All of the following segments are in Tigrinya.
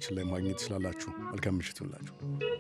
ድረገጻችን ላይ ማግኘት ትችላላችሁ። መልካም ምሽት ይሁንላችሁ።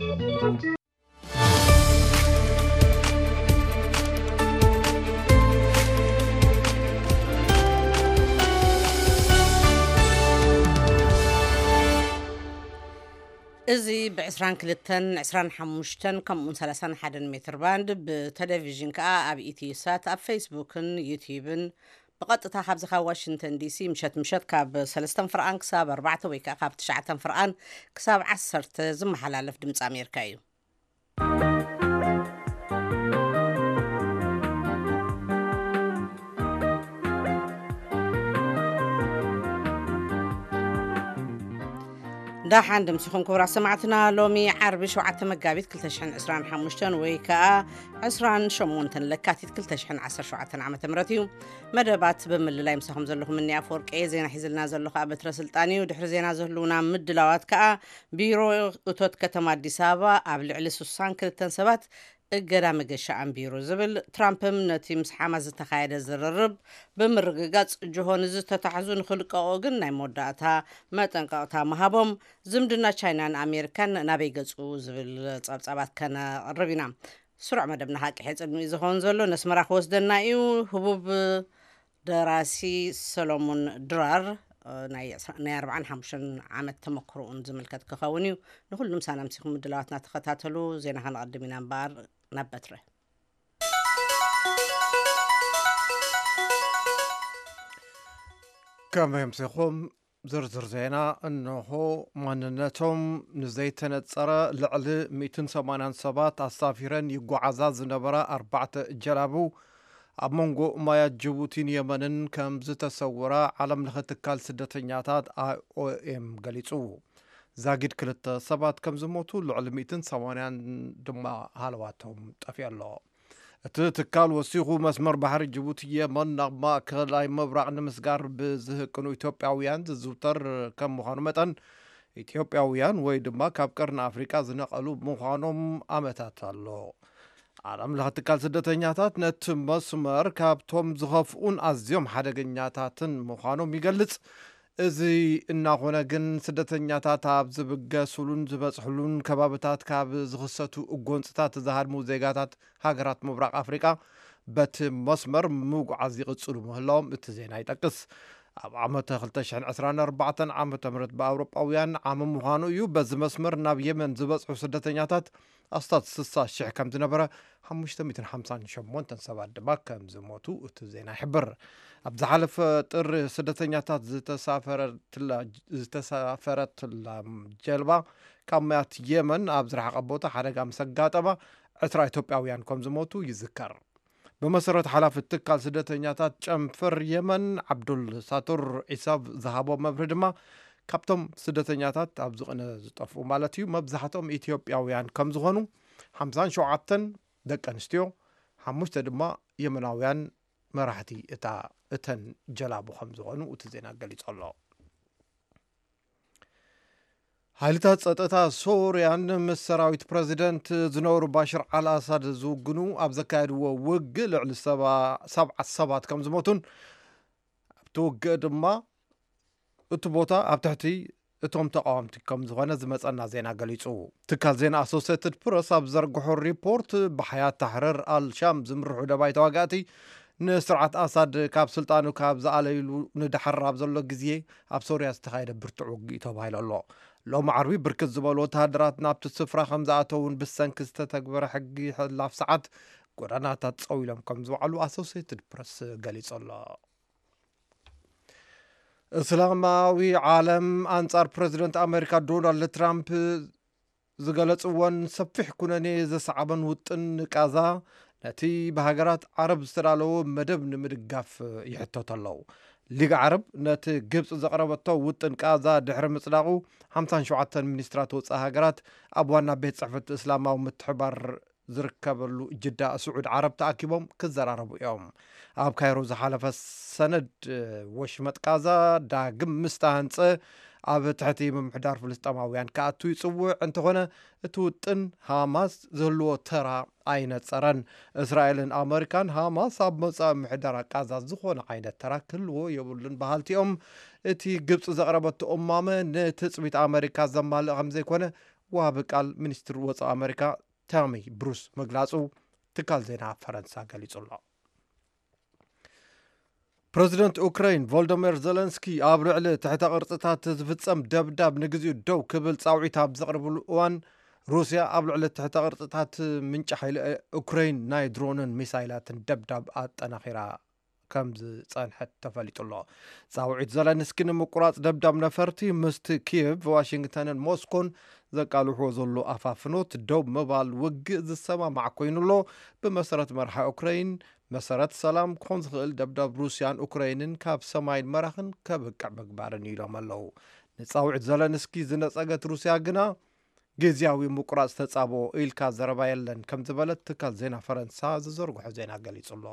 እዚ ب22 25 ከምኡን 31 ሜትር ባንድ ብቴሌቪዥን ከዓ ኣብ ኢትዮሳት ኣብ ፌስቡክን ዩቲዩብን بقطة خابز خا واشنطن دي سي مشت كاب 3 فرقان كساب 4 ወይ ከዓ ካብ 9 فرقان كساب 10 ዝመሓላለፍ ድምፂ ኣሜሪካ እዩ داحان دمسيخون كورا سمعتنا لومي عربي شوعة مقابيت كل تشحن 25 ويكا 20 شمونتن لكاتيت كل تشحن 10 شوعة عامة مرتيو مدبات بمل لا يمسخهم زلهم مني أفورك أي زينا حيزلنا زلوخ أبت رسلتاني ودحر زينا زهلونا مدلوات كا بيرو أتوت كتما ديسابا أبلع لسوسان كل تنسبات الجرام جشة عن بيرو زبل ترامب نتي مسحامة زتخايد الزررب بمرقات جهون زت تحزون خلق أوجن موداتها ما تنقطع مهابم زمدنا تشاينان أمريكان نابيجز زبل صابات كان ربنا سرعة مدبنا هاك حيث إنه إذا هون زلوا نسمع خوزدنا إيو هبوب دراسي سلومون درار ناي 45 عامة تمكرون زملكات كخاونيو نقول لهم سانا مسيخهم الدلواتنا تخطاتلو زينا هنقدمين انبار نبتره كما يمسيخهم زرزر زينا انه ماننتهم نزيتنا تصرى لعل 287 عصافيران يقو عزاز نبرا 4 جلابو أبمنغو مايا جبوتين يمنن كم زتسورا عالم لختكال سدتنياتات IOM قليتو زاقيد كلت سبات كم زموتو لعلميتن سوانيان دما هالواتهم تافي الله تتكال وسيخو مسمر بحر جبوتي يمن نغما كلاي مبرع نمسقار بزهقنو إثيوبياويان زوتر كم مخانمتن إثيوبياويان ويدما كابكرن أفريكا زنقلو مخانم أمتات الله عالم لختكال سدتنياتات نت مسمر كابتوم زخفون أزيوم حدقنياتاتن مخانم يقلت إزي إنا هنا جن سدتنياتات زبقسولون زبصحلون كبابتات كاب زخصتو أقونستات زهار موزيقاتات هاجرات مبرق أفريقيا بات مسمر موق عزيق تصلو مهلهم اتزين هاي تقص عامة خلتشحن 14 عامة مرت بأوروباويان عام مخانو يو بز مسمر ناب يمن زبصحو سدتنياتات أستاذ سسا الشيخ كم تنبرة 550 شمون تنسبات دباك كم زموتو اتزينا حبر أبز حالف تر سدتنياتات زتسافرت الجلبة كاميات يمن أبز رح قبوتا حرقا مسقاتبا عسرا إثيوبياويان كم زموتو يذكر بمسرة حلاف التكال سدتنياتات جنفر يمن عبدل ساتور عصاب ذهبوا مبردما كابتم سدتنياتات أبزغنا زطفو مالتيو مبزحتهم إثيوبياويان كم زغنو 50 شعاتن دك أنستيو 5 دما يمناويان مراحتي اتن جلابو 5 زغنو وتزينا قليت الله حالتات سطتا سوريان مسراويت بريزيدنت زنور باشر على أسد زوجنو أبزكاد ووجل على 7 كم زموتون بتوجد ما اتبوتا أبتحتي اتهم تقامت كم زغنا زمصنا زينا قليصو تكال زينا اسوسيتد بريس ابزرغحو ريبورت بحياة تحرير الشام زمرحو دباي تواقاتي نسرعة أسد كاب سلطانو كاب زاليلو ندحر ابزلو غزيه اب سوريا استخايد برتعو يتوبايل الله لو معربي بركز زبالو تهدرات نابت السفرة خمزاتون بالسنكز تتكبر حقي حلاف ساعات قرانا تتصويلهم كم زوعلو اسوسيتد بريس قليص الله اسلاماوي عالم انصار بريزيدنت امريكا دونالد ترامب زغلصون سفح كونني زصعبن وطن قازا نتي بهاجرات عرب استرالو مدب نمدغاف يحتوتلو ليغ عرب نت جبص زقربتو وطن قازا دحر مصداقو 57 منسترات وصا هاجرات ابوانا بيت صحفه اسلاماو متحبر زركبلو جدا سعود عرب تاكيبهم كزراربو يوم اب كايرو زحالف سند وشمت قازا داغم مستانص ኣብ ትሕቲ ምምሕዳር ፍልስጤማውያን ከኣቱ ይጽውዕ እንተኾነ እቲ ውጥን ሃማስ ዝህልዎ ተራ ኣይነጸረን። እስራኤልን ኣሜሪካን ሃማስ ኣብ መጻኢ ምምሕዳር ጋዛ ዝኾነ ዓይነት ተራ ክህልዎ የብሉን ባህልቲኦም እቲ ግብፂ ዘቕረበቶ እማመ ንትጽቢት ኣሜሪካ ዘማልእ ከም ዘይኮነ ዋሃቢ ቃል ሚኒስትር ወፃኢ ኣሜሪካ ታሚ ብሩስ ምግላጹ ትካል ዜና ፈረንሳ ገሊጹ ኣሎ። ፕሬዚደንት ኡክራይን ቮልዶሚር ዘለንስኪ ኣብ ልዕሊ ትሕተ ቅርጽታት ዝፍጸም ደብዳብ ንግዚኡ ደው ክብል ጻውዒት ኣብ ዘቕርብሉ እዋን ሩስያ ኣብ ልዕሊ ትሕተ ቅርጽታት ምንጪ ሓይሊ ኡክራይን ናይ ድሮንን ሚሳይላትን ደብዳብ ኣጠናኺራ ከም ዝጸንሐት ተፈሊጡ ኣሎ። ጻውዒት ዘለንስኪ ንምቁራጽ ደብዳብ ነፈርቲ ምስቲ ኪየቭ ዋሽንግተንን ሞስኮን ዘቃልሕዎ ዘሎ ኣፋፍኖት ደው ምባል ውግእ ዝሰማማዕ ኮይኑሎ ብመሰረት መርሓ ኡክራይን መሰረት ሰላም ክኾን ዝኽእል ደብዳብ ሩስያን ኡክራይንን ካብ ሰማይን መራኽን ከብቅዕ ምግባርን ኢሎም ኣለዉ። ንጻውዒት ዘለንስኪ ዝነጸገት ሩስያ ግና ጊዜያዊ ምቁራጽ ተጻብኦ ኢልካ ዘረባ የለን ከም ዝበለት ትካል ዜና ፈረንሳ ዝዘርግሖ ዜና ገሊጹ ኣሎ።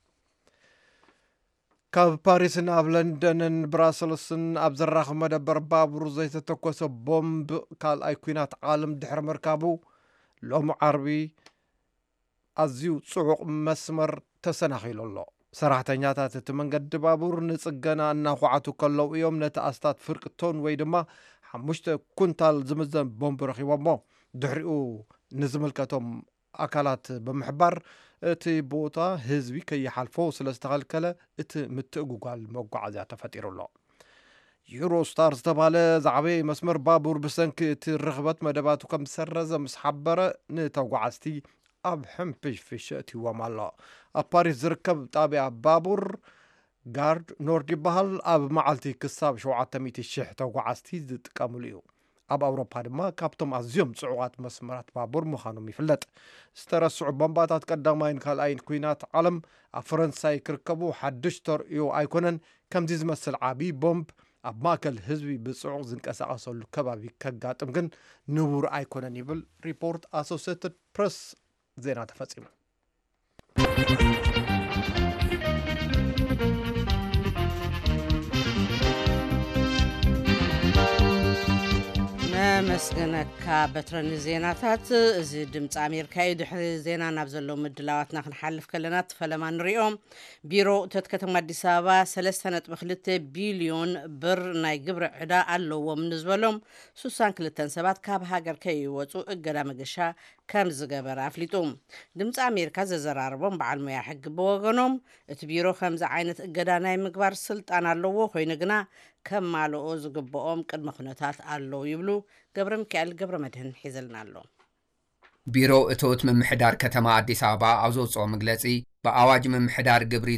ካብ ፓሪስን ኣብ ለንደንን ብራሰልስን ኣብ ዘራኽብ መደበር ባቡር ዘይተተኮሰ ቦምብ ካልኣይ ኩናት ዓለም ድሕሪ ምርካቡ ሎሚ ዓርቢ ኣዝዩ ጽዑቕ መስመር ተሰናኺሉ ኣሎ። ሰራሕተኛታት እቲ መንገዲ ባቡር ንጽገና እናኳዓቱ ከለዉ እዮም ነቲ ኣስታት ፍርቂ ቶን ወይ ድማ 5 ኩንታል ዝምዘን ቦምብ ረኺቦሞ። ድሕሪኡ ንዝምልከቶም ኣካላት ብምሕባር እቲ ቦታ ህዝቢ ከይሓልፎ ስለ ዝተኸልከለ እቲ ምትእጉጓል መጓዓዝያ ተፈጢሩ ኣሎ። ዩሮስታር ዝተባሃለ ዝዓበየ መስመር ባቡር ብሰንኪ እቲ ርኽበት መደባቱ ከም ዝሰረዘ ምስ ሓበረ ንተጓዓዝቲ ኣብ ሕምፍሽ ፍሽ እትይዎም ኣሎ። ኣብ ፓሪስ ዝርከብ ጣብያ ባቡር ጋርድ ኖርድ ይበሃል። ኣብ መዓልቲ ክሳብ 700,000 ተጓዓዝቲ ዝጥቀምሉ እዩ። ኣብ ኣውሮፓ ድማ ካብቶም ኣዝዮም ጽዑቓት መስመራት ባቡር ምዃኖም ይፍለጥ። ዝተረስዑ ቦምባታት ቀዳማይን ካልኣይን ኩናት ዓለም ኣብ ፈረንሳይ ክርከቡ ሓድሽ ተርእዮ ኣይኮነን። ከምዚ ዝመስል ዓብዪ ቦምብ ኣብ ማእከል ህዝቢ ብጽዑቕ ዝንቀሳቐሰሉ ከባቢ ከጋጥም ግን ንቡር ኣይኮነን ይብል ሪፖርት ኣሶሲየትድ ፕሬስ ዜና ተፈጺሙ። መስገነካ በትረኒ ዜናታት እዚ ድምፂ ኣሜሪካ እዩ። ድሕሪ ዜና ናብ ዘሎ ምድላዋትና ክንሓልፍ ከለና ተፈለማ ንሪኦም ቢሮ እቶት ከተማ ኣዲስ ኣበባ 3.2 ቢልዮን ብር ናይ ግብሪ ዕዳ ኣለዎም ንዝበሎም 62 ሰባት ካብ ሃገር ከይወፁ እገዳ መገሻ ከም ዝገበረ ኣፍሊጡ። ድምፂ ኣሜሪካ ዘዘራርቦም በዓል ሞያ ሕጊ ብወገኖም እቲ ቢሮ ከምዚ ዓይነት እገዳ ናይ ምግባር ስልጣን ኣለዎ ኮይኑ ግና ከም ማልኦ ዝግብኦም ቅድመ ኩነታት ኣለዉ ይብሉ። ገብረ ሚካኤል ገብረ መድህን ሒዘልና ኣሎ። ቢሮ እቶት ምምሕዳር ከተማ ኣዲስ ኣበባ ኣብ ዘውፅኦ መግለጺ ብኣዋጅ ምምሕዳር ግብሪ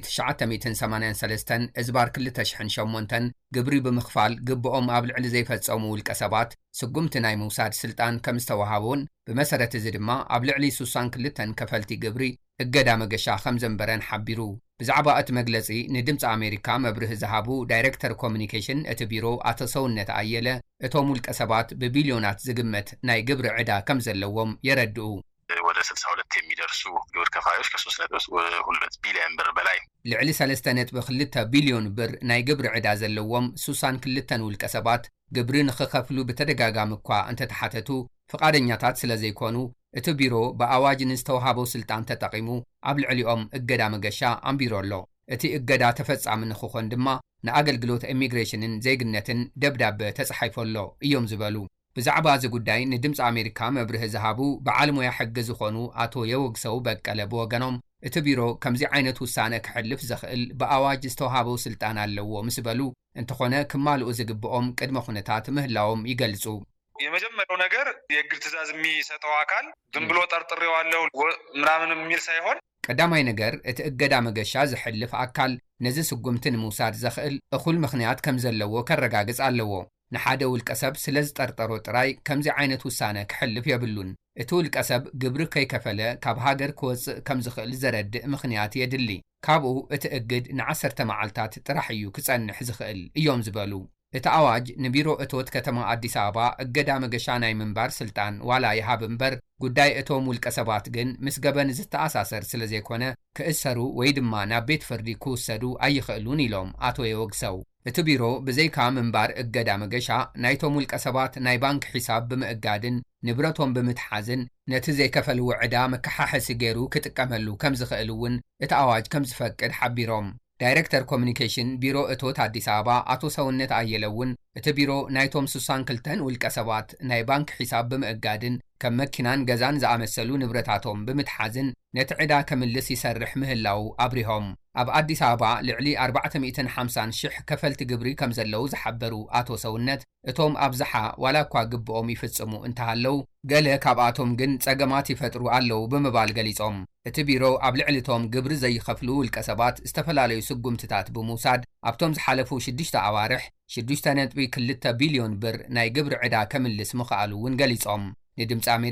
983 እዝባር 2008 ግብሪ ብምኽፋል ግብኦም ኣብ ልዕሊ ዘይፈጸሙ ውልቀ ሰባት ስጉምቲ ናይ ምውሳድ ስልጣን ከም ዝተዋሃቡን ብመሰረት እዚ ድማ ኣብ ልዕሊ 62 ከፈልቲ ግብሪ እገዳ መገሻ ከም ዘንበረን ሓቢሩ። ብዛዕባ እቲ መግለጺ ንድምፂ ኣሜሪካ መብርህ ዝሃቡ ዳይሬክተር ኮሚኒኬሽን እቲ ቢሮ ኣቶ ሰውነት ኣየለ እቶም ውልቀ ሰባት ብቢልዮናት ዝግመት ናይ ግብሪ ዕዳ ከም ዘለዎም የረድኡ። ወደ 62 የሚደርሱ ግብር ከፋዮች ከ3.2 ቢሊዮን ብር በላይ ልዕሊ 3.2 ቢልዮን ብር ናይ ግብሪ ዕዳ ዘለዎም 62 ውልቀ ሰባት ግብሪ ንኽኸፍሉ ብተደጋጋሚ እኳ እንተተሓተቱ ፍቃደኛታት ስለ ዘይኮኑ እቲ ቢሮ ብኣዋጅ ንዝተዋሃበው ስልጣን ተጠቂሙ ኣብ ልዕሊኦም እገዳ መገሻ ኣንቢሮ ኣሎ። እቲ እገዳ ተፈጻሚ ንኽኾን ድማ ንኣገልግሎት ኢሚግሬሽንን ዘይግነትን ደብዳቤ ተጻሒፉሎ እዮም ዝበሉ። ብዛዕባ እዚ ጉዳይ ንድምፂ ኣሜሪካ መብርህ ዝሃቡ በዓል ሞያ ሕጊ ዝኾኑ ኣቶ የወግሰው በቀለ ብወገኖም እቲ ቢሮ ከምዚ ዓይነት ውሳነ ክሕልፍ ዘኽእል ብኣዋጅ ዝተዋሃበው ስልጣን ኣለዎ ምስ በሉ እንተኾነ ክማልኡ ዝግብኦም ቅድመ ኩነታት ምህላዎም ይገልጹ። የመጀመሪያው ነገር የግል ትእዛዝ የሚሰጠው አካል ዝም ብሎ ጠርጥሬዋለሁ ምናምን የሚል ሳይሆን ቀዳማይ ነገር እቲ እገዳ መገሻ ዝሕልፍ አካል ነዚ ስጉምቲ ንምውሳድ ዘኽእል እኹል ምኽንያት ከም ዘለዎ ከረጋግጽ ኣለዎ። ንሓደ ውልቀ ሰብ ስለ ዝጠርጠሮ ጥራይ ከምዚ ዓይነት ውሳነ ክሕልፍ የብሉን። እቲ ውልቀ ሰብ ግብሪ ከይከፈለ ካብ ሃገር ክወፅእ ከም ዝኽእል ዘረድእ ምኽንያት የድሊ። ካብኡ እቲ እግድ ን10 መዓልታት ጥራሕ እዩ ክጸንሕ ዝኽእል እዮም ዝበሉ። እቲ ኣዋጅ ንቢሮ እቶት ከተማ ኣዲስ ኣበባ እገዳ መገሻ ናይ ምንባር ስልጣን ዋላ ይሃብ እምበር ጉዳይ እቶም ውልቀ ሰባት ግን ምስ ገበን ዝተኣሳሰር ስለ ዘይኮነ ክእሰሩ ወይ ድማ ናብ ቤት ፍርዲ ክውሰዱ ኣይኽእሉን ኢሎም ኣቶ የወግሰው። እቲ ቢሮ ብዘይካ ምንባር እገዳ መገሻ ናይቶም ውልቀ ሰባት ናይ ባንክ ሒሳብ ብምእጋድን ንብረቶም ብምትሓዝን ነቲ ዘይከፈልዎ ዕዳ መከሓሐሲ ገይሩ ክጥቀመሉ ከም ዝኽእል እውን እቲ ኣዋጅ ከም ዝፈቅድ ሓቢሮም። ዳይሬክተር ኮሚኒኬሽን ቢሮ እቶት ኣዲስ ኣበባ ኣቶ ሰውነት ኣየለውን እቲ ቢሮ ናይቶም 62 ውልቀ ሰባት ናይ ባንክ ሒሳብ ብምእጋድን ከም መኪናን ገዛን ዝኣመሰሉ ንብረታቶም ብምትሓዝን ነቲ ዕዳ ከምልስ ይሰርሕ ምህላው ኣብሪሆም። ኣብ ኣዲስ ኣበባ ልዕሊ 450,000 ከፈልቲ ግብሪ ከም ዘለው ዝሓበሩ ኣቶ ሰውነት እቶም ኣብዝሓ ዋላ እኳ ግብኦም ይፍጽሙ እንተሃለው ገለ ካብኣቶም ግን ጸገማት ይፈጥሩ ኣለው ብምባል ገሊጾም። እቲ ቢሮ ኣብ ልዕሊቶም ግብሪ ዘይኸፍሉ ውልቀ ሰባት ዝተፈላለዩ ስጉምትታት ብምውሳድ ኣብቶም ዝሓለፉ 6 ኣዋርሕ 6.2 ቢልዮን ብር ናይ ግብሪ ዕዳ ከምልስ ምኽኣሉ እውን ገሊጾም። ንድምፂ ኣሜሪካ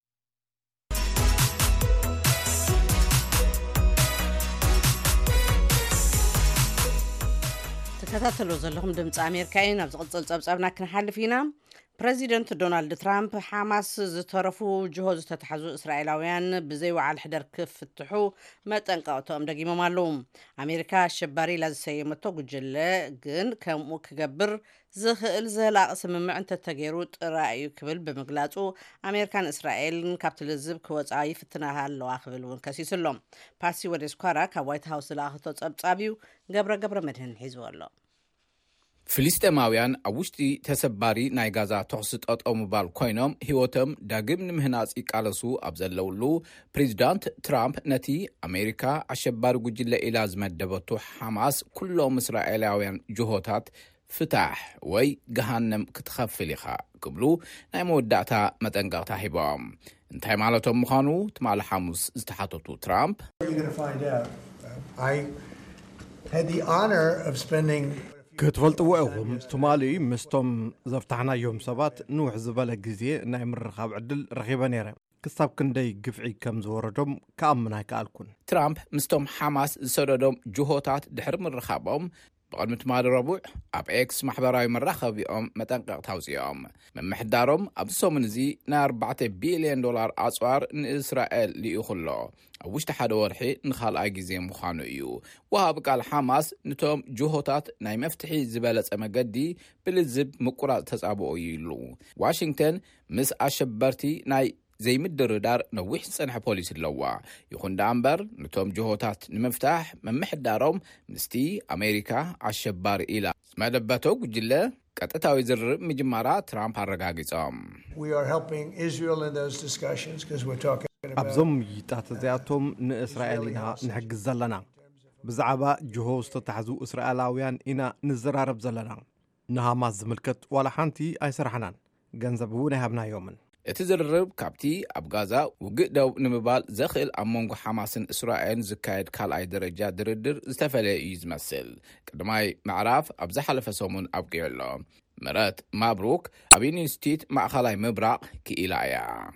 ተከታተሉ ዘለኹም ድምፂ ኣሜሪካ እዩ። ናብ ዝቕፅል ፀብፀብና ክንሓልፍ ኢና። ፕረዚደንት ዶናልድ ትራምፕ ሓማስ ዝተረፉ ጅሆ ዝተታሕዙ እስራኤላውያን ብዘይ ወዓል ሕደር ክፍትሑ መጠንቀቕቶኦም ደጊሞም ኣለዉ። ኣሜሪካ ኣሸባሪ ኢላ ዝሰየመቶ ጉጅለ ግን ከምኡ ክገብር ዝኽእል ዘላቕ ስምምዕ እንተተገይሩ ጥራይ እዩ ክብል ብምግላጹ ኣሜሪካን እስራኤልን ካብቲ ልዝብ ክወፃ ይፍትናሃ ኣለዋ ክብል እውን ከሲሱሎም። ፓሲ ወደ ስኳራ ካብ ዋይት ሃውስ ዝለኣኸቶ ፀብጻቢው ገብረ መድህን ሒዝዎ ኣሎ። ፍልስጤማውያን ኣብ ውሽጢ ተሰባሪ ናይ ጋዛ ተኽሲ ጠጠው ምባል ኮይኖም ህይወቶም ዳግም ንምህናፅ ይቃለሱ ኣብ ዘለውሉ ፕሬዚዳንት ትራምፕ ነቲ ኣሜሪካ ኣሸባሪ ጉጅለ ኢላ ዝመደበቱ ሓማስ ኩሎም እስራኤላውያን ጅሆታት ፍታሕ ወይ ገሃነም ክትኸፍል ኢኻ ክብሉ ናይ መወዳእታ መጠንቀቕታ ሂቦም። እንታይ ማለቶም ምዃኑ ትማሊ ሐሙስ ዝተሓተቱ ትራምፕ ክትፈልጥዎ ኢኹም ትማሊ ምስቶም ዘፍታሕናዮም ሰባት ንውሕ ዝበለ ግዜ ናይ ምርኻብ ዕድል ረኺበ ነይረ። ክሳብ ክንደይ ግፍዒ ከም ዝወረዶም ከኣምን ኣይከኣልኩን። ትራምፕ ምስቶም ሓማስ ዝሰደዶም ጅሆታት ድሕሪ ምርኻቦም ብቕድሚ ትማሊ ረቡዕ ኣብ ኤክስ ማሕበራዊ መራኸቢኦም መጠንቀቕታ ኣውፂኦም። መምሕዳሮም ኣብዚ ሰሙን እዚ ናይ $4 ቢልዮን ኣፅዋር ንእስራኤል ልኢኹሎ ኣብ ውሽጢ ሓደ ወርሒ ንኻልኣይ ግዜ ምዃኑ እዩ። ወሃቢ ቃል ሓማስ ነቶም ጅሆታት ናይ መፍትሒ ዝበለጸ መገዲ ብልዝብ ምቁራጽ ተጻብኦ ኢሉ። ዋሽንግተን ምስ ኣሸበርቲ ናይ ዘይምድርዳር ነዊሕ ዝጸንሐ ፖሊሲ ኣለዋ። ይኹን ዳ እምበር ነቶም ጅሆታት ንምፍታሕ መምሕዳሮም ምስቲ ኣሜሪካ ኣሸባሪ ኢላ ዝመደበቶ ጉጅለ ቀጥታዊ ዝርርብ ምጅማራ ትራምፕ ኣረጋጊጾም። ኣብዞም ይጣት እዚኣቶም ንእስራኤል ኢና ንሕግዝ ዘለና። ብዛዕባ ጅሆ ዝተታሕዙ እስራኤላውያን ኢና ንዘራረብ ዘለና። ንሃማስ ዝምልከት ዋላ ሓንቲ ኣይስራሕናን፣ ገንዘብ እውን ኣይሃብናዮምን። እቲ ዝርርብ ካብቲ ኣብ ጋዛ ውግእ ደው ንምባል ዘኽእል ኣብ መንጎ ሓማስን እስራኤልን ዝካየድ ካልኣይ ደረጃ ድርድር ዝተፈለየ እዩ ዝመስል። ቅድማይ ምዕራፍ ኣብ ዝሓለፈ ሰሙን ኣብቂዑ ኣሎ። ምረት ማብሩክ ኣብ ኢንስቲትዩት ማእኸላይ ምብራቕ ክኢላ እያ።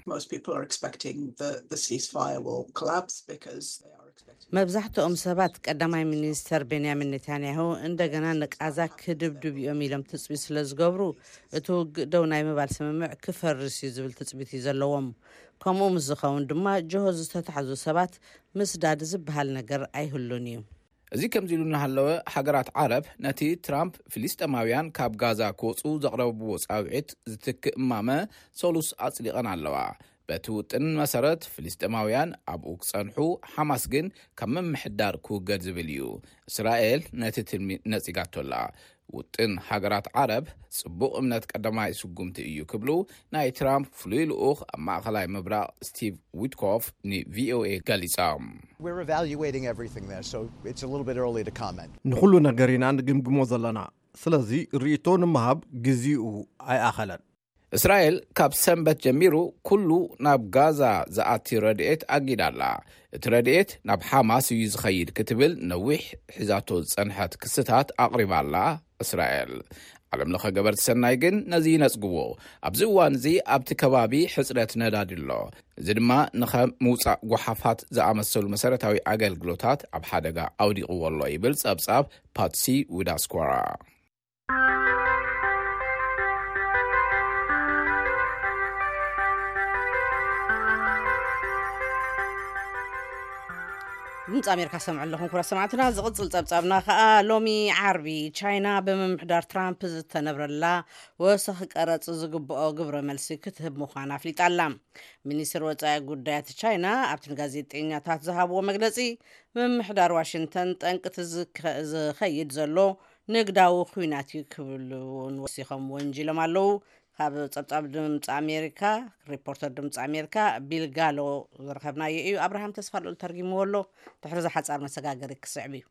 መብዛሕትኦም ሰባት ቀዳማይ ሚኒስተር ቤንያሚን ኔታንያሁ እንደገና ንቃዛ ክድብድብ እዮም ኢሎም ትፅቢት ስለ ዝገብሩ እቲ ውግእ ደው ናይ ምባል ስምምዕ ክፈርስ እዩ ዝብል ትፅቢት እዩ ዘለዎም። ከምኡ ምስ ዝኸውን ድማ ጅሆ ዝተታሕዙ ሰባት ምስዳድ ዝበሃል ነገር ኣይህሉን እዩ። እዚ ከምዚ ኢሉ እናሃለወ ሃገራት ዓረብ ነቲ ትራምፕ ፍልስጤማውያን ካብ ጋዛ ክወፁ ዘቕረብዎ ጻውዒት ዝትክእ እማመ ሰሉስ ኣጽሊቐን ኣለዋ። በቲ ውጥን መሰረት ፍልስጤማውያን ኣብኡ ክጸንሑ፣ ሓማስ ግን ካብ መምሕዳር ክውገድ ዝብል እዩ። እስራኤል ነቲ ትልሚ ነጺጋቶላ። ውጥን ሃገራት ዓረብ ጽቡቕ እምነት ቀዳማይ ስጉምቲ እዩ ክብሉ ናይ ትራምፕ ፍሉይ ልኡኽ ኣብ ማእኸላይ ምብራቕ ስቲቭ ዊትኮፍ ንቪኦኤ ገሊፆም። ንኹሉ ነገር ኢና ንግምግሞ ዘለና፣ ስለዚ ርእቶ ንምሃብ ግዜኡ ኣይኣኸለን። እስራኤል ካብ ሰንበት ጀሚሩ ኩሉ ናብ ጋዛ ዝኣቲ ረድኤት ኣጊዳላ። እቲ ረድኤት ናብ ሓማስ እዩ ዝኸይድ ክትብል ነዊሕ ሒዛቶ ዝጸንሐት ክስታት ኣቕሪባላ እስራኤል። ዓለም ለኸ ገበርቲ ሰናይ ግን ነዚ ነጽግቦ። ኣብዚ እዋን እዚ ኣብቲ ከባቢ ሕፅረት ነዳዲ ኣሎ። እዚ ድማ ንኸም ምውፃእ ጓሓፋት ዝኣመሰሉ መሰረታዊ ኣገልግሎታት ኣብ ሓደጋ ኣውዲቕዎ ኣሎ ይብል ጸብጻብ ፓትሲ ዊዳስኳራ። ድምፂ ኣሜሪካ ሰምዑ ኣለኹም ኩራ ሰማዕትና ዝቕፅል ፀብጻብና ከዓ ሎሚ ዓርቢ ቻይና ብምምሕዳር ትራምፕ ዝተነብረላ ወሰኺ ቀረፅ ዝግብኦ ግብረ መልሲ ክትህብ ምዃና ኣፍሊጣላ ሚኒስትር ወፃኢ ጉዳያት ቻይና ኣብቲ ንጋዜጠኛታት ዝሃብዎ መግለፂ ምምሕዳር ዋሽንተን ጠንቅቲ ዝኸይድ ዘሎ ንግዳዊ ኩናት ክብሉ ወሲኾም ወንጂሎም ኣለዉ ካብ ፀብጻብ ድምፂ ኣሜሪካ ሪፖርተር ድምፂ ኣሜሪካ ቢልጋሎ ዝረኸብናዮ እዩ ኣብርሃም ተስፋልኡ ተርጊምዎ ኣሎ ድሕሪ ዝሓፃር መሰጋገሪ ክስዕብ እዩ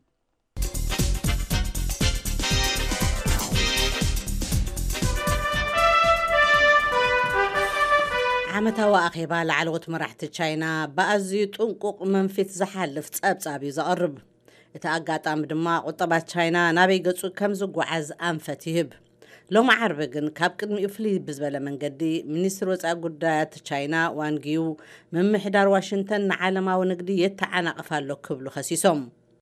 ዓመታዊ ኣኼባ ላዕለዎት መራሕቲ ቻይና ብኣዝዩ ጥንቁቕ መንፊት ዝሓልፍ ፀብጻብ እዩ ዘቕርብ እቲ ኣጋጣሚ ድማ ቁጠባት ቻይና ናበይ ገጹ ከም ዝጓዓዝ ኣንፈት ይህብ ሎሚ ዓርቢ ግን ካብ ቅድሚኡ ፍልይ ብዝበለ መንገዲ ሚኒስትር ወፃኢ ጉዳያት ቻይና ዋንጊዩ ምምሕዳር ዋሽንተን ንዓለማዊ ንግዲ የተዓናቕፍ ኣሎ ክብሉ ኸሲሶም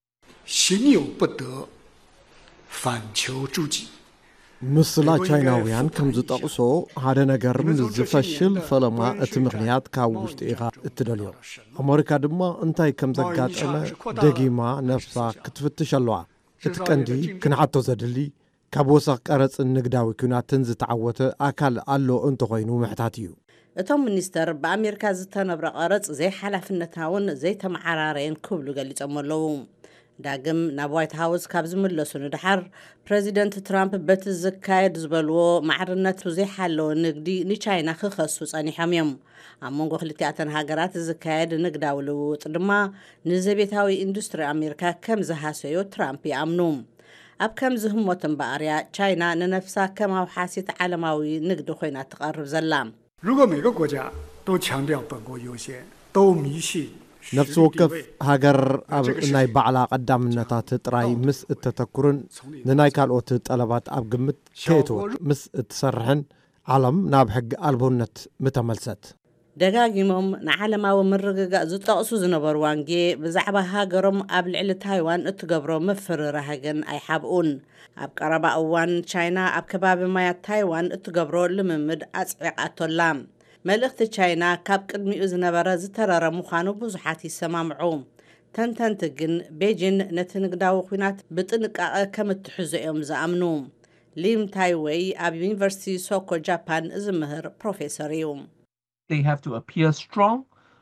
ምስላ ቻይናውያን ከም ዝጠቕሶ ሓደ ነገር ንዝፈሽል ፈለማ እቲ ምኽንያት ካብ ውሽጢ ኢኻ እትደልዮ ኣሜሪካ ድማ እንታይ ከም ዘጋጠመ ደጊማ ነፍሳ ክትፍትሽ ኣለዋ እቲ ቀንዲ ክንሓቶ ዘድሊ ካብ ወሰኽ ቀረፅን ንግዳዊ ኩናትን ዝተዓወተ ኣካል ኣሎ እንተኾይኑ ምሕታት እዩ እቶም ሚኒስተር ብኣሜሪካ ዝተነብረ ቀረፅ ዘይሓላፍነታውን ዘይተመዓራረየን ክብሉ ገሊፆም ኣለዉ ዳግም ናብ ዋይት ሃውስ ካብ ዝምለሱ ንድሓር ፕሬዚደንት ትራምፕ በቲ ዝካየድ ዝበልዎ ማዕርነት ዘይሓለወ ንግዲ ንቻይና ክኸሱ ጸኒሖም እዮም ኣብ መንጎ ክልቲኣተን ሃገራት ዝካየድ ንግዳዊ ልውውጥ ድማ ንዘቤታዊ ኢንዱስትሪ ኣሜሪካ ከም ዝሃሰዮ ትራምፕ ይኣምኑ ኣብ ከም ዝህሞት እምበኣርያ ቻይና ንነፍሳ ከም ኣውሓሲት ዓለማዊ ንግዲ ኮይና ትቐርብ ዘላ ነፍሲ ወከፍ ሃገር ኣብ ናይ ባዕላ ቀዳምነታት ጥራይ ምስ እተተኩርን ንናይ ካልኦት ጠለባት ኣብ ግምት ከይትወት ምስ እትሰርሕን ዓለም ናብ ሕጊ ኣልቦነት ምተመልሰት ደጋጊሞም ንዓለማዊ ምርግጋእ ዝጠቕሱ ዝነበሩ ዋንጌ ብዛዕባ ሃገሮም ኣብ ልዕሊ ታይዋን እትገብሮ ምፍርራህን ኣይሓብኡን ኣብ ቀረባ እዋን ቻይና ኣብ ከባቢ ማያት ታይዋን እትገብሮ ልምምድ ኣጽዒቃቶላ መልእኽቲ ቻይና ካብ ቅድሚኡ ዝነበረ ዝተረረ ምዃኑ ብዙሓት ይሰማምዑ ተንተንቲ ግን ቤጂን ነቲ ንግዳዊ ኩናት ብጥንቃቐ ከም እትሕዞ እዮም ዝኣምኑ ሊም ታይዌይ ኣብ ዩኒቨርሲቲ ሶኮ ጃፓን ዝምህር ፕሮፌሰር እዩ They have to appear strong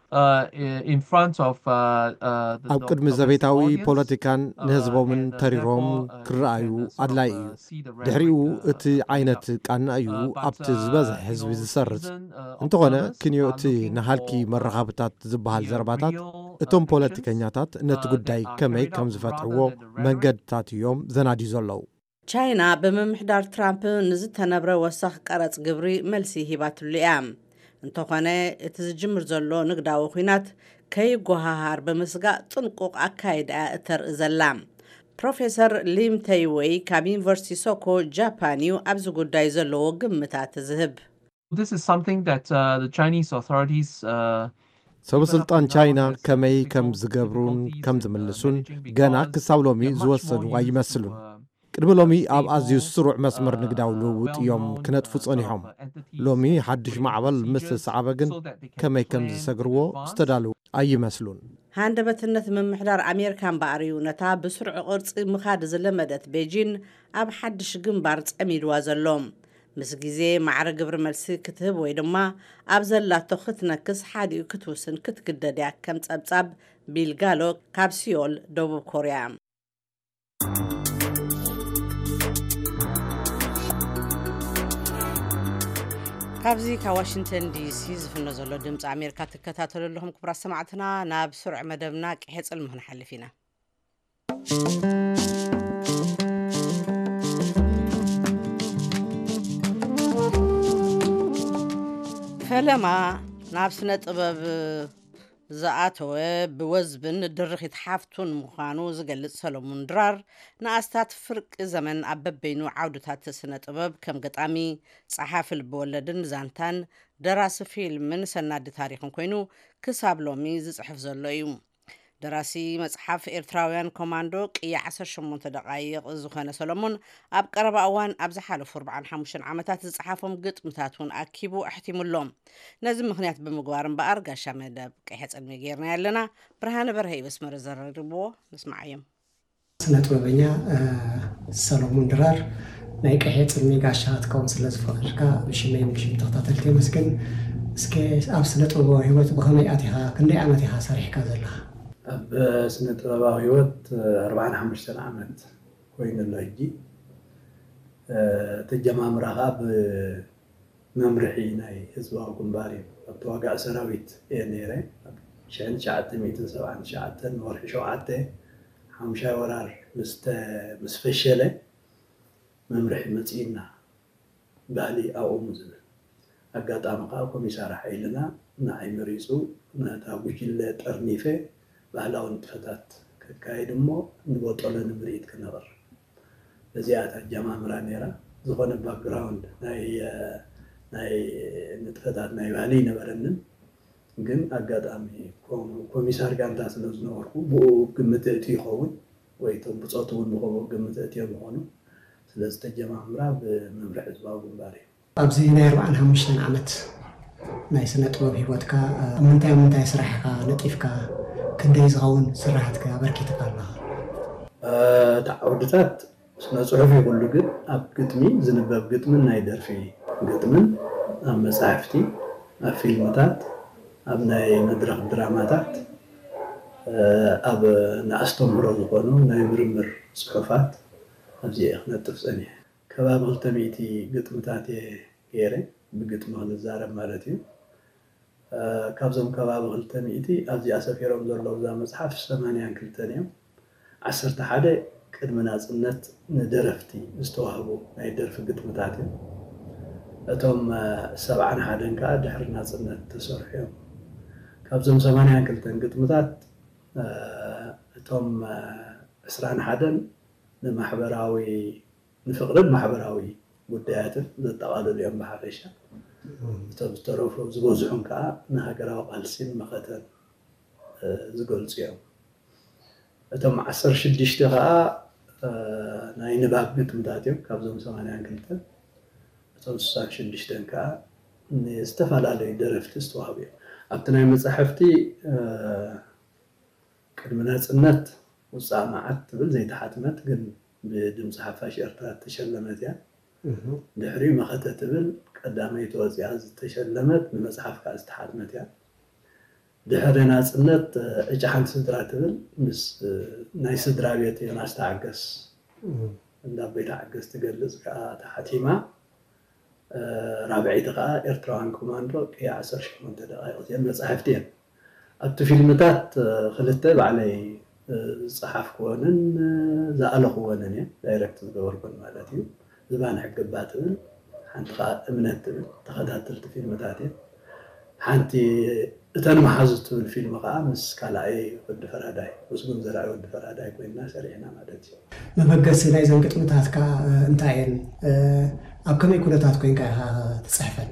in front of ኣብ ቅድሚ ዘቤታዊ ፖለቲካን ንህዝቦምን ተሪሮም ክረኣዩ ኣድላይ እዩ ድሕሪኡ እቲ ዓይነት ቃና እዩ ኣብቲ ዝበዝሕ ህዝቢ ዝሰርፅ እንተኾነ ክንዮ እቲ ንሃልኪ መራኸብታት ዝበሃል ዘረባታት እቶም ፖለቲከኛታት ነቲ ጉዳይ ከመይ ከም ዝፈትሕዎ መንገድታት እዮም ዘናድዩ ዘለዉ ቻይና ብምምሕዳር ትራምፕ ንዝተነብረ ወሰኽ ቀረፅ ግብሪ መልሲ ሂባትሉ እያ እንተኾነ እቲ ዝጅምር ዘሎ ንግዳዊ ኩናት ከይጓሃሃር ብምስጋእ ጥንቁቕ ኣካይዳ እተርኢ ዘላ ፕሮፌሰር ሊም ተይዌይ ካብ ዩኒቨርሲቲ ሶኮ ጃፓን እዩ ኣብዚ ጉዳይ ዘለዎ ግምታት ዝህብ This is something that the Chinese authorities ሰበስልጣን ቻይና ከመይ ከም ዝገብሩን ከም ዝምልሱን ገና ክሳብ ሎሚ ዝወሰኑ ኣይመስሉን ቅድሚ ሎሚ ኣብ ኣዝዩ ስሩዕ መስመር ንግዳዊ ልውውጥ እዮም ክነጥፉ ጸኒሖም ሎሚ ሓድሽ ማዕበል ምስ ተሰዓበ ግን ከመይ ከም ዝሰግርዎ ዝተዳልው ኣይመስሉን ሃንደበትነት ምምሕዳር ኣሜሪካ እምበኣር እዩ ነታ ብስሩዕ ቅርፂ ምኻድ ዝለመደት ቤጂን ኣብ ሓድሽ ግንባር ጸሚድዋ ዘሎ ምስ ግዜ ማዕረ ግብሪ መልሲ ክትህብ ወይ ድማ ኣብ ዘላቶ ክትነክስ ሓዲኡ ክትውስን ክትግደድ እያ ከም ፀብጻብ ቢልጋሎ ካብ ሲዮል ደቡብ ኮርያ ካብዚ ካብ ዋሽንተን ዲሲ ዝፍኖ ዘሎ ድምፂ ኣሜሪካ ትከታተሉ ኣለኹም ክቡራት ሰማዕትና ናብ ስሩዕ መደብና ቂሐ ፅልሚ ክንሓልፍ ኢና ፈለማ ናብ ስነ ጥበብ ዝኣተወ ብወዝብን ድርኺት ሓፍቱን ምዃኑ ዝገልጽ ሰሎሙን ድራር ንኣስታት ፍርቂ ዘመን ኣብ በበይኑ ዓውድታት ስነ ጥበብ ከም ገጣሚ ጸሓፊ ልብወለድን ዛንታን ደራሲ ፊልምን ሰናዲ ታሪኽን ኮይኑ ክሳብ ሎሚ ዝጽሕፍ ዘሎ እዩ ደራሲ መጽሓፍ ኤርትራውያን ኮማንዶ ቅያ 18 ደቃይቕ ዝኾነ ሰሎሞን ኣብ ቀረባ እዋን ኣብ ዝሓለፉ 45 ዓመታት ዝጸሓፎም ግጥምታቱን ኣኪቡ ኣሕቲሙሎም ነዚ ምኽንያት ብምግባር እምበኣር ጋሻ መደብ ቀይሕ ጽልሚ ጌርና ያለና ብርሃነ በርሀ ይበስመረ ዘረድብዎ ንስማዓዮም ስነ ጥበበኛ ሰሎሞን ድራር ናይ ቀይሕ ጽልሚ ጋሻ ትከውን ስለ ዝፈቅድካ ብሽመይ ምሽም ተኸታተልቲ መስገን እስከ ኣብ ስነ ጥበባዊ ህይወት ብኸመይ ኣቲኻ ክንደይ ዓመት ኢኻ ሰሪሕካ ዘለኻ ኣብ ስነ ጥበባዊ ህይወት 45 ዓመት ኮይነሎ ሕጂ ተጀማምራኻ ብመምርሒ ናይ ህዝባዊ ግንባር እዩ ኣብ ተዋጋእ ሰራዊት እየ ነይረ ኣብ 1979 ወርሒ 7 ሓሙሻይ ወራር ምስ ፈሸለ መምርሒ መፂና ባህሊ ኣቁሙ ዝብል ኣጋጣሚ ከዓ ኮሚሳር ሓይልና ንዓይ መሪፁ ነታ ጉጅለ ጠርኒፈ ባህላዊ ንጥፈታት ከካይድ እሞ ንቦጠሎ ንምርኢት ክነቕርብ በዚኣታ ጀማምራ ነይራ ዝኾነ ባክግራውንድ ናይ ንጥፈታት ናይ ባህሊ ነበረንን ግን ኣጋጣሚ ኮሚሳር ጋንታ ስለ ዝነበርኩ ብኡ ግምት እቲ ይኸውን ወይ ቶም ብፆት እውን ብኸቦ ግምት እቲ ምኾኑ ስለ ዝተጀማምራ ብመምርሒ ህዝባዊ ግንባር እዩ ኣብዚ ናይ 45 ዓመት ናይ ስነ ጥበብ ህይወትካ ምንታይ ስራሕካ ነጢፍካ ክንደይ ዝኸውን ስራሕትካ ኣበርኪትካ ኣለኻ ተዓውድታት ስነ ጽሑፍ ይኩሉ ግን ኣብ ግጥሚ ዝንበብ ግጥምን ናይ ደርፊ ግጥምን ኣብ መጽሓፍቲ ኣብ ፊልምታት ኣብ ናይ መድረኽ ድራማታት ኣብ ንኣስተምህሮ ዝኾኑ ናይ ምርምር ጽሑፋት ኣብዚኣ ክነጥፍ ፀኒሐ ከባቢ 200 ግጥምታት ገይረ ብግጥሚ ክንዛረብ ማለት እዩ ካብዞም ከባቢ 200 ኣብዚ ኣሰፊሮም ዘለዉ ዛ መጽሓፍ 82 እዮም 11 ቅድሚ ናጽነት ንደረፍቲ ዝተዋህቡ ናይ ደርፊ ግጥምታት እዮም እቶም 71 ከዓ ድሕሪ ናጽነት ተሰርሑ እዮም ካብዞም 82 ግጥምታት እቶም 21 ንማሕበራዊ ንፍቅርን ማሕበራዊ ጉዳያትን ዘጠቃልሉ እዮም ብሓፈሻ እቶም ዝተረፉ ዝበዝሑን ከዓ ንሃገራዊ ቃልሲን መኸተን ዝገልጹ እዮም እቶም 16 ከዓ ናይ ንባብ ግጥምታት እዮም ካብዞም 82 እቶም 66 ከዓ ንዝተፈላለዩ ደረፍቲ ዝተዋህቡ እዮም ኣብቲ ናይ መጽሓፍቲ ቅድሚ ናጽነት ውፃእ መዓት ትብል ዘይተሓትመት ግን ብድምፂ ሓፋሽ ኤርትራ ተሸለመት እያ ድሕሪ መኸተ ትብል ቀዳመይቲ ወፂኣ ዝተሸለመት ብመጽሓፍ ከዓ ዝተሓትመት እያ ድሕሪ ናጽነት እጫ ሓንቲ ስድራ ትብል ምስ ናይ ስድራ ቤት ዮናስ ተዓገስ እንዳ ቤት ዓገስ ትገልጽ ከዓ ተሓቲማ ራብዒቲ ከዓ ኤርትራውያን ኮማንዶ ቅያ 18 ደቃይቕ እየን መጽሓፍቲ እየን ኣብቲ ፊልምታት ክልተ ባዕለይ ዝፀሓፍክዎንን ዝኣለኽዎንን እየ ዳይረክት ዝገበርኩን ማለት እዩ ዝባን ሕግባ ትብል ሓንቲ ከዓ እምነት ትብል ተኸታተልቲ ፊልምታት እየ ሓንቲ እተን መሓዙ ትብል ፊልም ከዓ ምስ ካልኣይ ወዲ ፈራዳይ ምስጉን ዘርኣይ ወዲ ፈራዳይ ኮይና ሰሪሕና ማለት እዩ መበገሲ ናይ ዘን ግጥምታትካ እንታይ እየን ኣብ ከመይ ኩነታት ኮይንካ ኢኻ ትፅሕፈን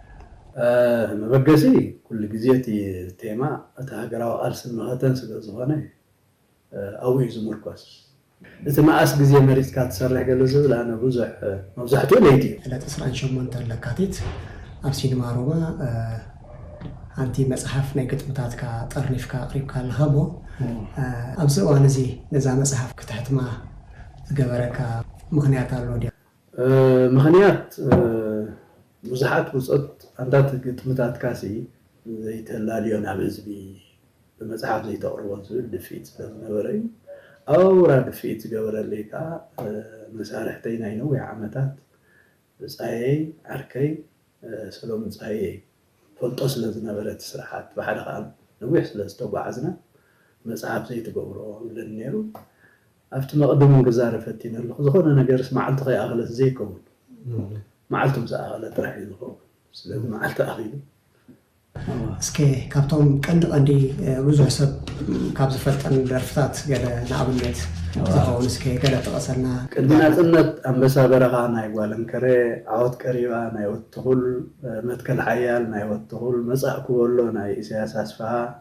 መበገሲ ኩሉ ግዜ እቲ ቴማ እቲ ሃገራዊ ቃልስን መኸተን ስለ ዝኾነ ኣብኡ እዩ ዝምርኮስ እቲ መዓስ ግዜ መሪፅካ ትሰርሕ ገለ ዝብል ኣነ ብዙሕ መብዛሕትኡ ለይቲ እዩ ዕለት 28 ለካቲት ኣብ ሲኒማ ሮማ ሓንቲ መፅሓፍ ናይ ግጥምታትካ ጠርኒፍካ ኣቕሪብካ ኣለኻ እሞ ኣብዚ እዋን እዚ ነዛ መፅሓፍ ክትሕትማ ዝገበረካ ምኽንያት ኣሎ ድያ ምኽንያት ብዙሓት ብፆት ኣንታት ግጥምታትካ ዘይተላልዮ ናብ ህዝቢ ብመጽሓፍ ዘይተቕርቦ ዝብል ድፊት ስለ ዝነበረ እዩ ኣውራ ድፊት ዝገበረለይ ከዓ መሳርሕተይ ናይ ነዊሕ ዓመታት ብፃየይ ዓርከይ ሰሎሞን ፀሃየ ፈልጦ ስለ ዝነበረት ስራሓት ብሓደ ከዓ ነዊሕ ስለ ዝተጓዓዝና መጽሓፍ ዘይትገብሮ ብለን ነይሩ ኣብቲ መቕድሙ ክዛረብ ፈቲነ ኣለኹ ዝኾነ ነገርስ መዓልቲ ከይኣኽለት ዘይከውን መዓልቲ ምስ ኣኽለ ጥራሕ እዩ ዝኸውን ስለዚ መዓልቲ ኣኺሉ እስኪ ካብቶም ቀንዲ ብዙሕ ሰብ ካብ ዝፈልጠን ደርፍታት ገለ ንኣብነት ዝኸውን እስኪ ገለ ጥቀሰልና ቅድሚ ናጽነት ኣንበሳ በረኻ ናይ ጓለንከረ ዓወት ቀሪባ ናይ ወትኹል መትከል ሓያል ናይ ወትኹል መጻእ ክበሎ ናይ ኢሳያስ ኣስፋሃ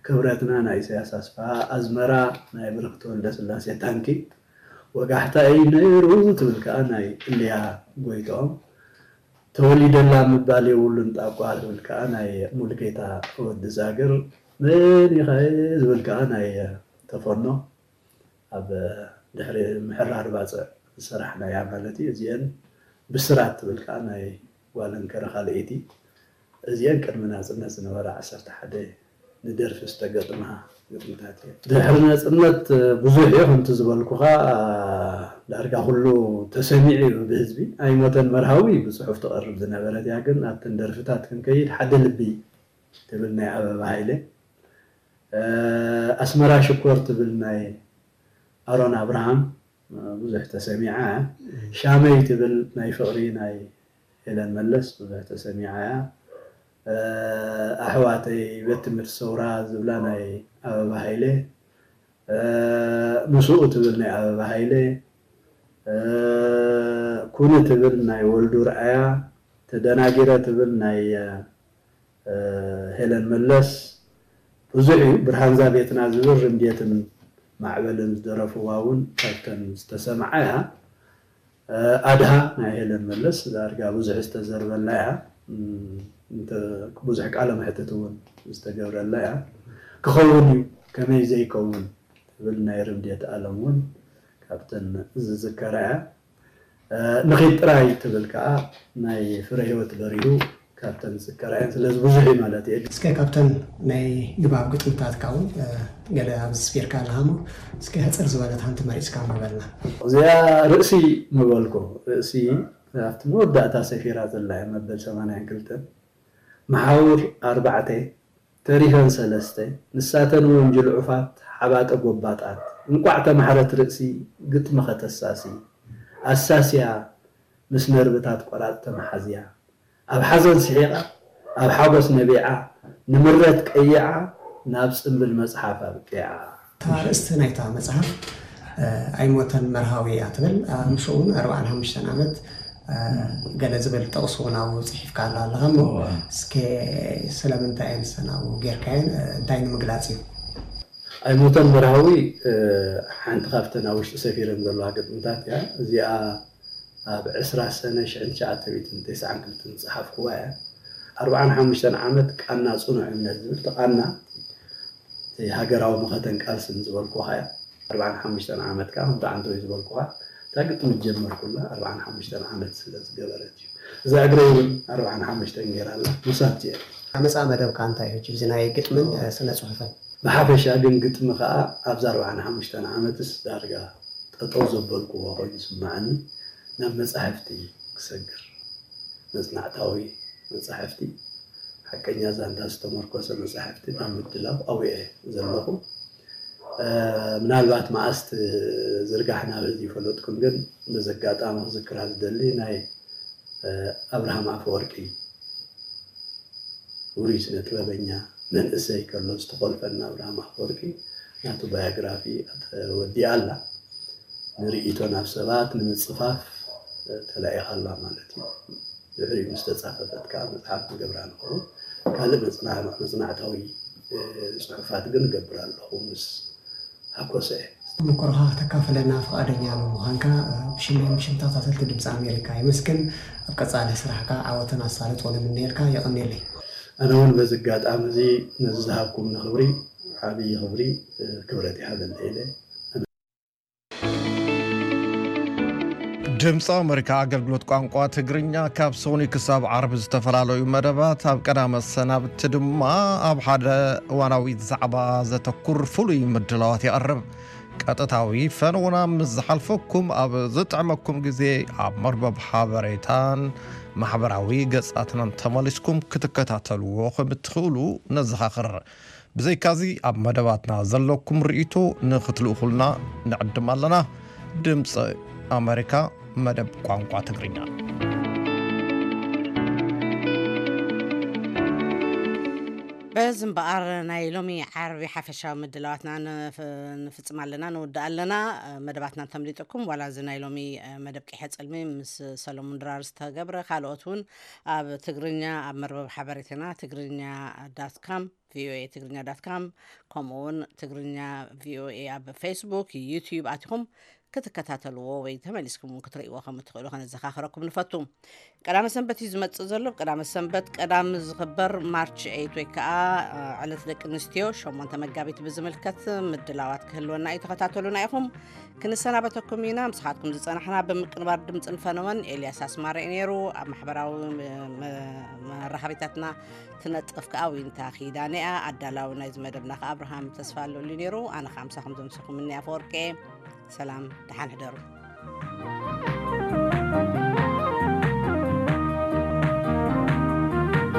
ክብረትና ናይ ኢሳያስ ኣስፋሃ ኣዝመራ ናይ ብርክቶ ወልደስላሴ ታንኪ ወጋሕታ ኣይ ነይሩ ትብል ከዓ ናይ እልያ ጎይቶኦም ተወሊደላ ምባል የብሉን ጣቋ ትብል ከዓ ናይ ሙልጌታ ወዲ ዛግር ምን ይኸይ ዝብል ከዓ ናይ ተፈኖ ኣብ ድሕሪ ምሕራር ባፅዕ ዝሰራሕና እያ ማለት እዩ እዚአን ብስራት ትብል ከዓ ናይ ጓለንከረ ካልአይቲ እዚአን ቅድሚ ናፅነት ዝነበረ 11 ንደርፊ ዝተገጥማ ግጥምታት እየን ድሕሪ ናፅነት ብዙሕ እዩ ከምቲ ዝበልኩኻ ዳርጋ ኩሉ ተሰሚዑ ብህዝቢ ኣይሞተን መርሃዊ ብፅሑፍ ተቐርብ ዝነበረት እያ ግን ኣብተን ደርፍታት ክንከይድ ሓደ ልቢ ትብል ናይ ኣበባ ሃይለ ኣስመራ ሽኮር ትብል ናይ ኣሮን ኣብርሃም ብዙሕ ተሰሚዓ ሻመይ ትብል ናይ ፍቕሪ ናይ ሄለን መለስ ብዙሕ ተሰሚዓ ኣሕዋተይ ቤት ትምህርቲ ሰውራ ዝብላ ናይ ኣበባ ሃይለ ምስኡ ትብል ናይ ኣበባ ሃይለ ኩኑ ትብል ናይ ወልዱ ረኣያ ተደናጊረ ትብል ናይ ሄለን መለስ ብዙሕ ብርሃንዛ ቤትና ዝብር እንዴትን ማዕበልን ዝደረፍዋ እውን ካብተን ዝተሰምዓ እያ ኣድሃ ናይ ሄለን መለስ ዳርጋ ብዙሕ ዝተዘርበላ እያ ብዙሕ ቃለ መሕተት እውን ዝተገብረላ እያ ክኸውን እዩ ከመይ ዘይከውን ትብል ናይ ርምዴት ኣለም እውን ካብተን ዝዝከራ እያ ንኺድ ጥራይ ትብል ከዓ ናይ ፍረ ህይወት በሪሁ ካብተን ዝዝከራ እያ ስለዚ ብዙሕ እዩ ማለት እዩ እስከ ካብተን ናይ ግባብ ግጥምታት ከዓ እውን ገለ ኣብ ዝስፊርካ ኣለሃሞ እስከ ሕፅር ዝበለት ሓንቲ መሪፅካ ምበልና እዚኣ ርእሲ ምበልኩ ርእሲ ኣብቲ መወዳእታ ሰፊራ ዘላ እያ መበል 82 መሓውር 4 ተሪኸን 3 ንሳተን ወንጅል ዑፋት ሓባጠ ጎባጣት እንቋዕተ ማሕረት ርእሲ ግጥሚ ኸተሳሲ ኣሳስያ ምስ ነርብታት ቆራፅተ መሓዝያ ኣብ ሓዘን ስሒቓ ኣብ ሓጎስ ነቢዓ ንምረት ቀይዓ ናብ ጽምብል መጽሓፍ ኣብቂዓ ታርእስቲ ናይታ መጽሓፍ ኣይሞተን መርሃዊ እያ ትብል ምስኡን 45 ዓመት ገለ ዝብል ጠቕሱ ናብኡ ፅሒፍካ ኣለኻ እሞ እስከ ስለምንታይ እየን ሰናብኡ ጌርካየን እንታይ ንምግላፅ እዩ ኣይሞተን መርሃዊ ሓንቲ ካብተን ኣብ ውሽጢ ሰፊረን ዘለዋ ግጥምታት እያ እዚኣ ኣብ 20 ሰነ 1992 ዝፀሓፍክዋ እያ 45 ዓመት ቃና ፅኑዕ እምነት ዝብል ተቃና ሃገራዊ መኸተን ቃልስን ዝበልኩኻ እያ 45 ዓመት ከዓ ከምቲ ዓንተ ዝበልኩኻ እታ ግጥም ትጀመር ኩላ 45 ዓመት ስለ ዝገበረት እዩ እዛ እግረ እውን 45 ገይራ ኣላ ሙሳት እያ ኣመፃ መደብካ እንታይ ሕጂ እዚ ናይ ግጥምን ስነ ፅሑፍን ብሓፈሻ ግን ግጥሚ ከዓ ኣብዛ 45 ዓመትስ ዳርጋ ጠጠው ዘበልክዎ ኮይኑ ይስማዓኒ ናብ መፅሓፍቲ ክሰግር መፅናዕታዊ መፅሓፍቲ ሓቀኛ ዛንታ ዝተመርኮሰ መፅሓፍቲ ናብ ምድላው ኣውየ ዘለኹ ምናልባት ማእስቲ ዝርጋሕና በዚ ይፈለጥኩም ግን ብዘጋጣሚ ክዝክራ ዝደሊ ናይ ኣብርሃም ኣፈወርቂ ውሩይ ስነ ጥበበኛ መንእሰይ ከሎ ዝተቆልፈና ኣብርሃም ኣፈወርቂ ናቱ ባዮግራፊ ወዲኣ ኣላ ንርኢቶ ናብ ሰባት ንምፅፋፍ ተላኢኻ ኣላ ማለት እዩ ድሕሪኡ ምስ ተፃፈፈት ከዓ መፅሓፍ ንገብራ ንኽእል ካልእ መፅናዕታዊ ፅሑፋት ግን ገብር ኣለኹ ምስ ሓኮሰ ምኩርኻ ተካፈለና ፈቃደኛ ብምዃንካ ብሽመይ ምሽምታ ታተልቲ ድምፂ ኣሜሪካ ይመስግን ኣብ ቀፃሊ ስራሕካ ዓወትን ኣሳልጦንም ነርካ የቕኒለይ ኣነ እውን በዚ ኣጋጣሚ እዚ ነዚ ዝሃብኩም ንኽብሪ ዓብዪ ክብሪ ክብረት ይሃበለ ኢለ ድምፂ ኣሜሪካ ኣገልግሎት ቋንቋ ትግርኛ ካብ ሶኒ ክሳብ ዓርቢ ዝተፈላለዩ መደባት ኣብ ቀዳመ ሰናብቲ ድማ ኣብ ሓደ እዋናዊ ዛዕባ ዘተኩር ፍሉይ ምድላዋት ይቐርብ ቀጥታዊ ፈንውና ምስ ዝሓልፈኩም ኣብ ዝጥዕመኩም ግዜ ኣብ መርበብ ሓበሬታን ማሕበራዊ ገጻትናን ተመሊስኩም ክትከታተልዎ ከም እትኽእሉ ነዘኻኽር ብዘይካዚ ኣብ መደባትና ዘለኩም ርእይቶ ንኽትልእኹልና ንዕድም ኣለና ድምፂ ኣሜሪካ መደብ ቋንቋ ትግርኛ بزن بقر ناي لومي عربي حفشة مدلواتنا نفتصم علينا نودع لنا مدباتنا تمليتكم ولا زناي لومي مدب كحيت علمي مس سلومون درارس تجبر خالوتون أب تجرنيا أب مربب حبرتنا تجرنيا .com VOA تجرنيا.com كمون تجرنيا VOA أب فيسبوك يوتيوب أتهم كتكتاتلو ወይ ተመሊስኩም ክትሪእዎ ከም ትኽእሉ ከነዘኻኽረኩም ንፈቱ ቀዳም ሰንበት ይዝመጽእ ዘሎ ቀዳም ሰንበት ቀዳም ዝኽበር ማርች 8 ወይ ከዓ ዕለት ደቂ ኣንስትዮ 8 መጋቢት ብዝምልከት ምድላዋት ክህልወና እዩ ተኸታተሉና ኢኹም ክንሰናበተኩም ኢና ምስኻትኩም ዝጸናሕና ብምቅንባር ድምፅን ፈነወን ኤልያስ ኣስማረ ነይሩ ኣብ ማሕበራዊ መራኸቢታትና ትነጥፍ ከዓ ወይንታ ኺዳንያ ኣዳላው ናይ ዝመደብና ከኣብርሃም ተስፋለሉ ነይሩ ኣነ 50 ከምዘምስኹም እኒኣ ፈወርቄ سلام دحان هدرو